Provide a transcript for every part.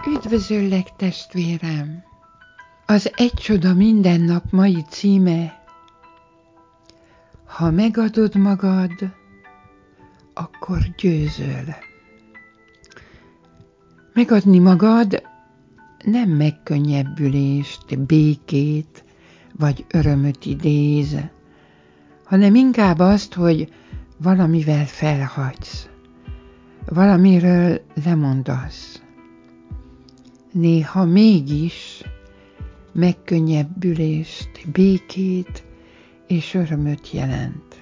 Üdvözöllek, testvérem! Az Egy csoda minden nap mai címe: ha megadod magad, akkor győzöl. Megadni magad nem megkönnyebbülést, békét vagy örömöt idéz, hanem inkább azt, hogy valamivel felhagysz, valamiről lemondasz. Néha mégis megkönnyebbülést, békét és örömöt jelent.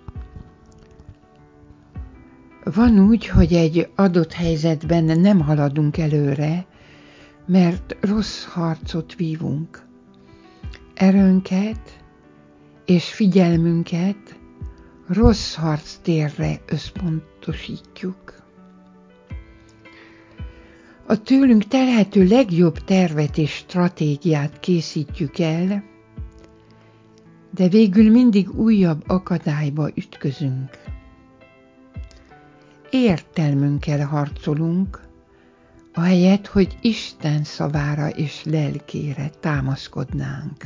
Van úgy, hogy egy adott helyzetben nem haladunk előre, mert rossz harcot vívunk. Erőnket és figyelmünket rossz harctérre összpontosítjuk. A tőlünk telhető legjobb tervet és stratégiát készítjük el, de végül mindig újabb akadályba ütközünk. Értelmünkkel harcolunk, ahelyett, hogy Isten szavára és lelkére támaszkodnánk.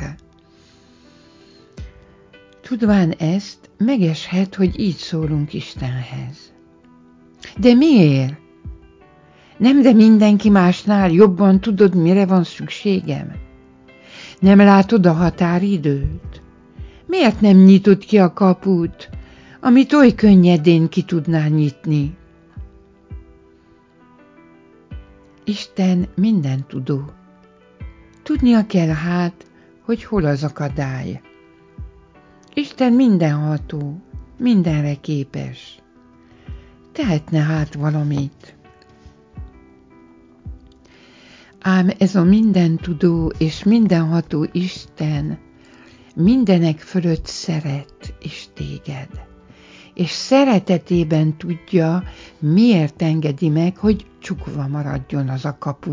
Tudván ezt, megeshet, hogy így szólunk Istenhez. De miért? Nem, de mindenki másnál jobban tudod, mire van szükségem? Nem látod a határidőt? Miért nem nyitod ki a kaput, amit oly könnyedén ki tudnál nyitni? Isten mindentudó. Tudnia kell hát, hogy hol az akadály. Isten mindenható, mindenre képes. Tehetne hát valamit. Ám ez a mindentudó és mindenható Isten mindenek fölött szeret is téged, és szeretetében tudja, miért engedi meg, hogy csukva maradjon az a kapu.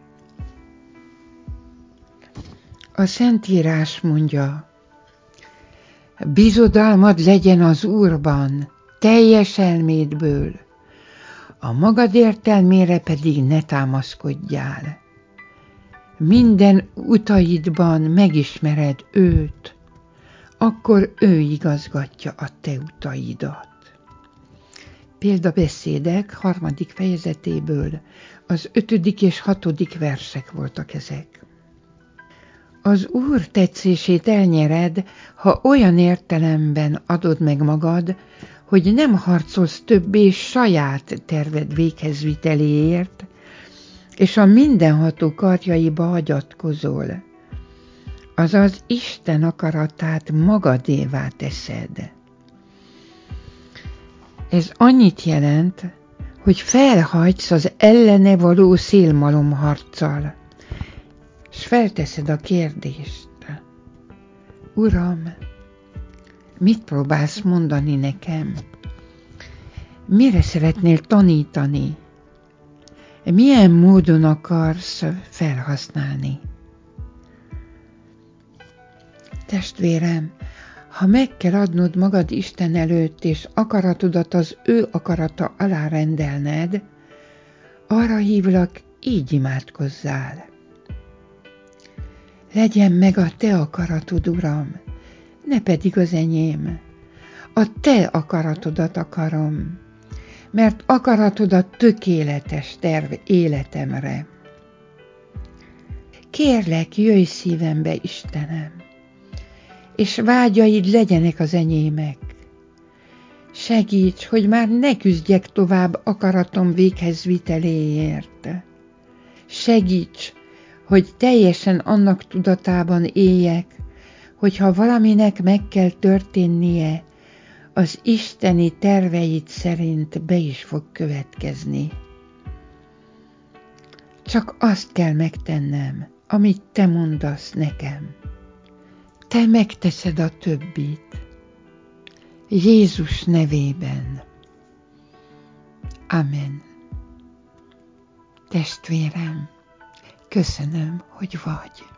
A Szentírás mondja: bizodalmad legyen az Úrban, teljes elmédből, a magad értelmére pedig ne támaszkodjál. Minden utaidban megismered őt, akkor ő igazgatja a te utaidat. Példabeszédek 3. fejezetéből az 5. és 6. versek voltak ezek. Az Úr tetszését elnyered, ha olyan értelemben adod meg magad, hogy nem harcolsz többé saját terved véghezviteléért, és a mindenható karjaiba hagyatkozol, azaz Isten akaratát magadévá teszed. Ez annyit jelent, hogy felhagysz az ellene való szélmalomharccal, és felteszed a kérdést: Uram, mit próbálsz mondani nekem? Mire szeretnél tanítani? Milyen módon akarsz felhasználni? Testvérem, ha meg kell adnod magad Isten előtt, és akaratodat az ő akarata alá rendelned, arra hívlak, így imádkozzál. Legyen meg a te akaratod, Uram, ne pedig az enyém. A te akaratodat akarom, mert akaratod a tökéletes terv életemre. Kérlek, jöjj szívembe, Istenem, és vágyaid legyenek az enyémek. Segíts, hogy már ne küzdjek tovább akaratom véghezviteléért. Segíts, hogy teljesen annak tudatában éljek, hogy ha valaminek meg kell történnie, az isteni terveid szerint be is fog következni. Csak azt kell megtennem, amit te mondasz nekem. Te megteszed a többit. Jézus nevében. Amen. Testvérem, köszönöm, hogy vagy.